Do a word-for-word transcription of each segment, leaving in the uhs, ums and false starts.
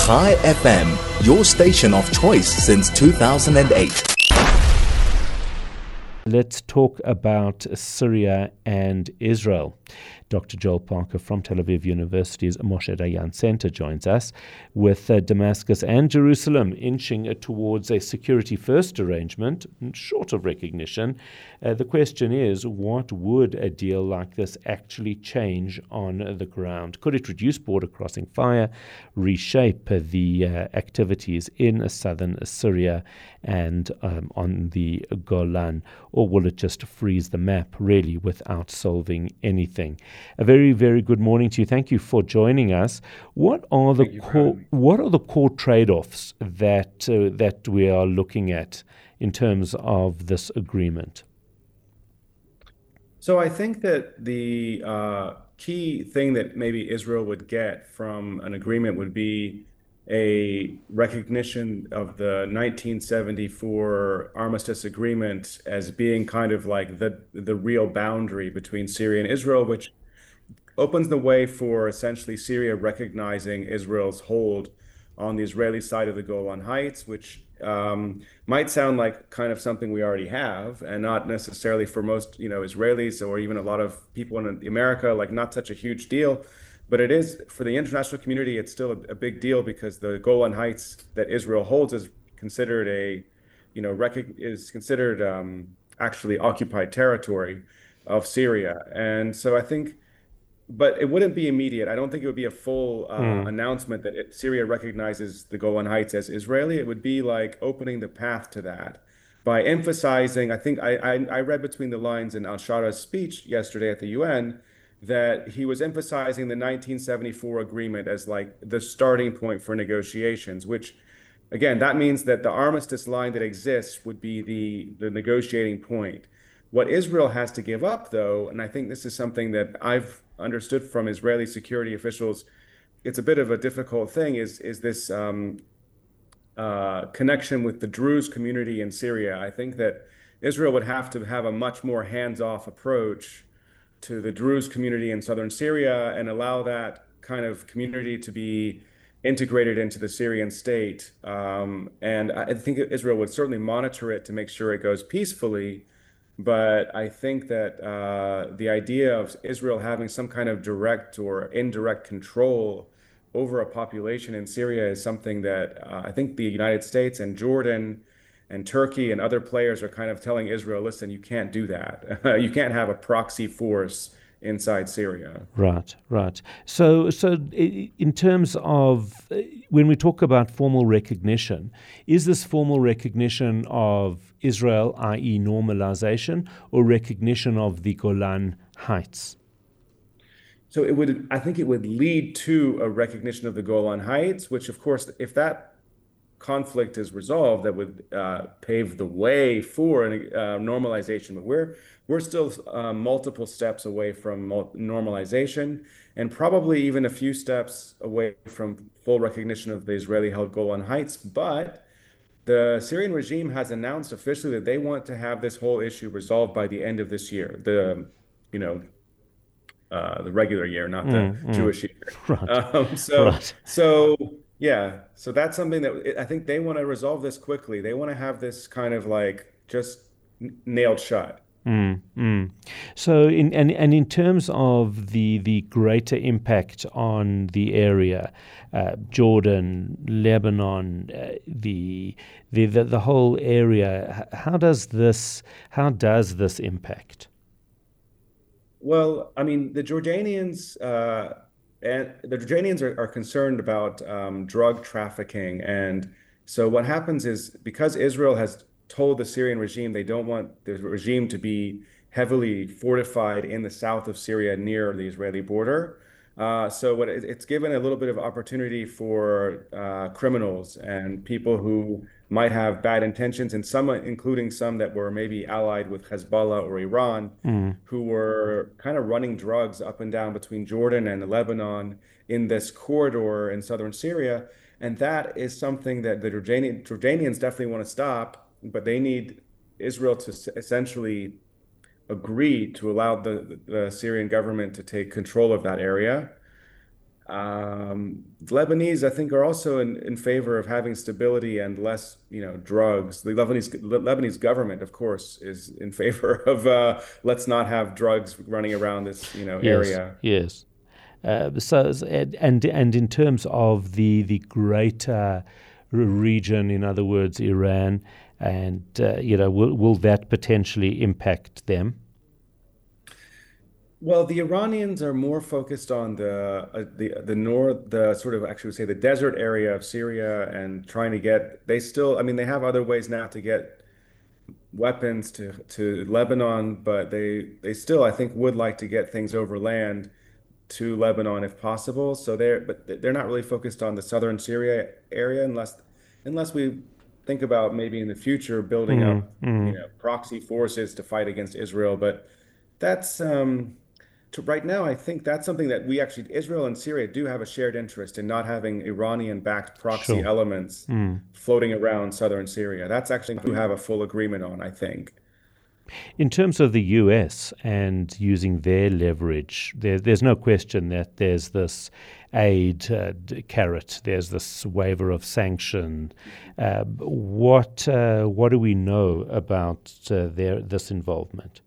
Chai F M, your station of choice since two thousand eight. Let's talk about Syria and Israel. Doctor Joel Parker from Tel Aviv University's Moshe Dayan Center joins us with uh, Damascus and Jerusalem inching uh, towards a security-first arrangement, short of recognition. Uh, the question is, what would a deal like this actually change on the ground? Could it reduce border crossing fire, reshape uh, the uh, activities in uh, southern Syria and um, on the Golan, or will it just freeze the map, really, without solving anything? A very, very good morning to you. Thank you for joining us. What are the core what are the core trade-offs that uh, that we are looking at in terms of this agreement? So I think that the uh, key thing that maybe Israel would get from an agreement would be a recognition of the nineteen seventy-four armistice agreement as being kind of like the the real boundary between Syria and Israel, which opens the way for essentially Syria recognizing Israel's hold on the Israeli side of the Golan Heights, which um, might sound like kind of something we already have, and not necessarily for most, you know, Israelis or even a lot of people in America, like not such a huge deal. But it is, for the international community, it's still a, a big deal because the Golan Heights that Israel holds is considered a, you know, rec- is considered um, actually occupied territory of Syria. And so I think, but it wouldn't be immediate. I don't think it would be a full uh, mm. announcement that it, Syria recognizes the Golan Heights as Israeli. It would be like opening the path to that by emphasizing, I think I, I, I read between the lines in al-Shara's speech yesterday at the U N, that he was emphasizing the nineteen seventy-four agreement as like the starting point for negotiations, which again, that means that the armistice line that exists would be the, the negotiating point. What Israel has to give up, though, and I think this is something that I've understood from Israeli security officials, it's a bit of a difficult thing, is, is this um, uh, connection with the Druze community in Syria. I think that Israel would have to have a much more hands-off approach to the Druze community in southern Syria and allow that kind of community to be integrated into the Syrian state. Um, and I think Israel would certainly monitor it to make sure it goes peacefully. But I think that uh, the idea of Israel having some kind of direct or indirect control over a population in Syria is something that uh, I think the United States and Jordan and Turkey and other players are kind of telling Israel, listen, you can't do that. You can't have a proxy force inside Syria. Right, right. So, so in terms of when we talk about formal recognition, is this formal recognition of Israel, that is normalization, or recognition of the Golan Heights? So it would, I think it would lead to a recognition of the Golan Heights, which of course, if that conflict is resolved, that would uh, pave the way for a uh, normalization. But we're we're still uh, multiple steps away from normalization, and probably even a few steps away from full recognition of the Israeli-held Golan Heights. But the Syrian regime has announced officially that they want to have this whole issue resolved by the end of this year. The, you know, uh, the regular year, not the mm, mm. Jewish year. Right. Um, so, right. so. Yeah, so that's something that I think they want to resolve this quickly. They want to have this kind of like just nailed shut. Mm, mm. So, in and, and in terms of the the greater impact on the area, uh, Jordan, Lebanon, uh, the, the the the whole area, how does this how does this impact? Well, I mean, the Jordanians. Uh, And the Jordanians are, are concerned about um, drug trafficking. And so what happens is, because Israel has told the Syrian regime they don't want the regime to be heavily fortified in the south of Syria near the Israeli border. Uh, so what it, it's given a little bit of opportunity for uh, criminals and people who might have bad intentions, and some, including some that were maybe allied with Hezbollah or Iran, mm. who were kind of running drugs up and down between Jordan and Lebanon in this corridor in southern Syria. And that is something that the Jordanian, Jordanians definitely want to stop, but they need Israel to essentially agree to allow the, the Syrian government to take control of that area. Um, Lebanese, I think, are also in, in favor of having stability and less, you know, drugs. The Lebanese Lebanese government, of course, is in favor of uh, let's not have drugs running around this, you know, Yes, area. yes. Uh, so, and and and in terms of the the greater region, in other words, Iran, and uh, you know, will will that potentially impact them? Well, the Iranians are more focused on the uh, the the north, the sort of actually would say the desert area of Syria and trying to get. They still, I mean, they have other ways now to get weapons to to Lebanon, but they they still, I think, would like to get things over land to Lebanon if possible. So they're but they're not really focused on the southern Syria area unless unless we think about maybe in the future building Mm, up, you mm. know, proxy forces to fight against Israel. But that's um, to right now, I think that's something that we actually, Israel and Syria do have a shared interest in not having Iranian-backed proxy Sure. elements Mm. floating around southern Syria. That's actually we have a full agreement on, I think. In terms of the U S and using their leverage, there, there's no question that there's this aid uh, d- carrot, there's this waiver of sanction. Uh, what uh, what do we know about uh, their this involvement?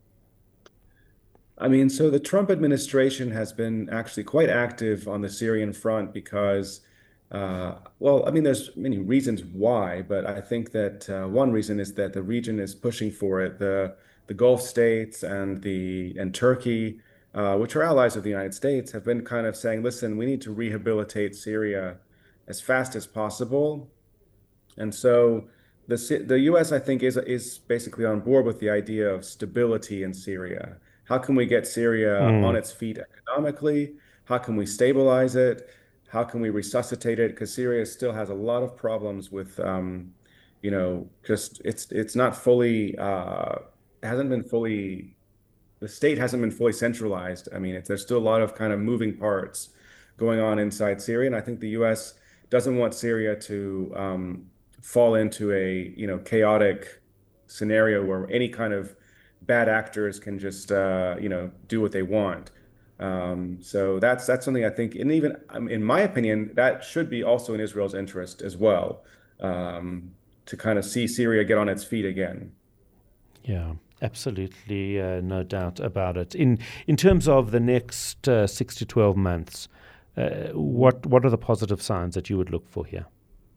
I mean, so the Trump administration has been actually quite active on the Syrian front because, uh, well, I mean, there's many reasons why, but I think that uh, one reason is that the region is pushing for it. The the Gulf states and the and Turkey, uh, which are allies of the United States, have been kind of saying, listen, we need to rehabilitate Syria as fast as possible. And so the Sy- the U S, I think, is is basically on board with the idea of stability in Syria. How can we get Syria on Mm. its feet economically? How can we stabilize it? How can we resuscitate it? Because Syria still has a lot of problems with, um, you know, just it's it's not fully uh, hasn't been fully the state hasn't been fully centralized. I mean, it's, there's still a lot of kind of moving parts going on inside Syria, and I think the U S doesn't want Syria to um, fall into a, you know, chaotic scenario where any kind of bad actors can just uh, you know, do what they want. Um, so that's that's something I think, and even um, in my opinion, that should be also in Israel's interest as well, um, to kind of see Syria get on its feet again. Yeah, absolutely, uh, no doubt about it. In in terms of the next uh, six to twelve months, uh, what what are the positive signs that you would look for here?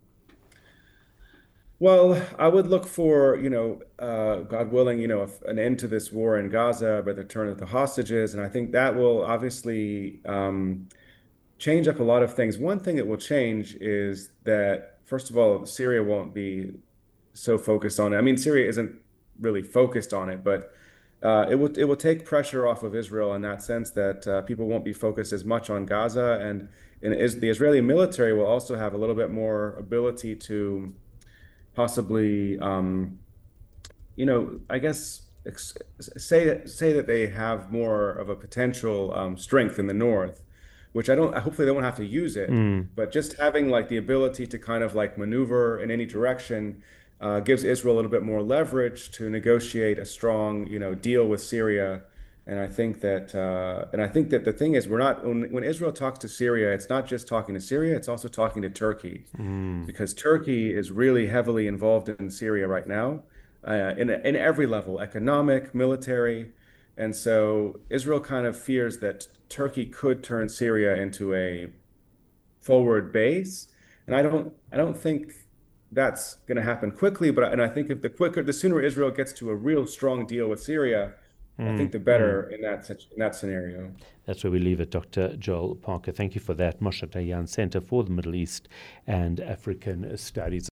Well, I would look for, you know, uh, God willing, you know, if an end to this war in Gaza, but the return of the hostages, and I think that will obviously um, change up a lot of things. One thing that will change is that, first of all, Syria won't be so focused on it. I mean, Syria isn't really focused on it, but uh, it will it will take pressure off of Israel in that sense that uh, people won't be focused as much on Gaza, and and is the Israeli military will also have a little bit more ability to possibly, um, you know, I guess ex say that say that they have more of a potential um, strength in the north, which I don't. Hopefully, they won't have to use it. Mm. But just having like the ability to kind of like maneuver in any direction uh, gives Israel a little bit more leverage to negotiate a strong, you know, deal with Syria. And I think that, uh, and I think that the thing is, we're not when, when Israel talks to Syria, it's not just talking to Syria; it's also talking to Turkey, Mm. because Turkey is really heavily involved in Syria right now, uh, in in every level, economic, military, and so Israel kind of fears that Turkey could turn Syria into a forward base, and I don't I don't think that's going to happen quickly, but and I think if the quicker, the sooner Israel gets to a real strong deal with Syria, I Mm. think the Mm. better in that situ- in that scenario. That's where we leave it, Doctor Joel Parker. Thank you for that. Moshe Dayan Center for the Middle East and African Studies.